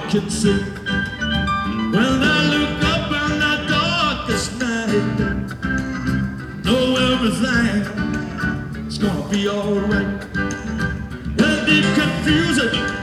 can see. When I look up on that darkest night, know everything's gonna be alright. That deep confusion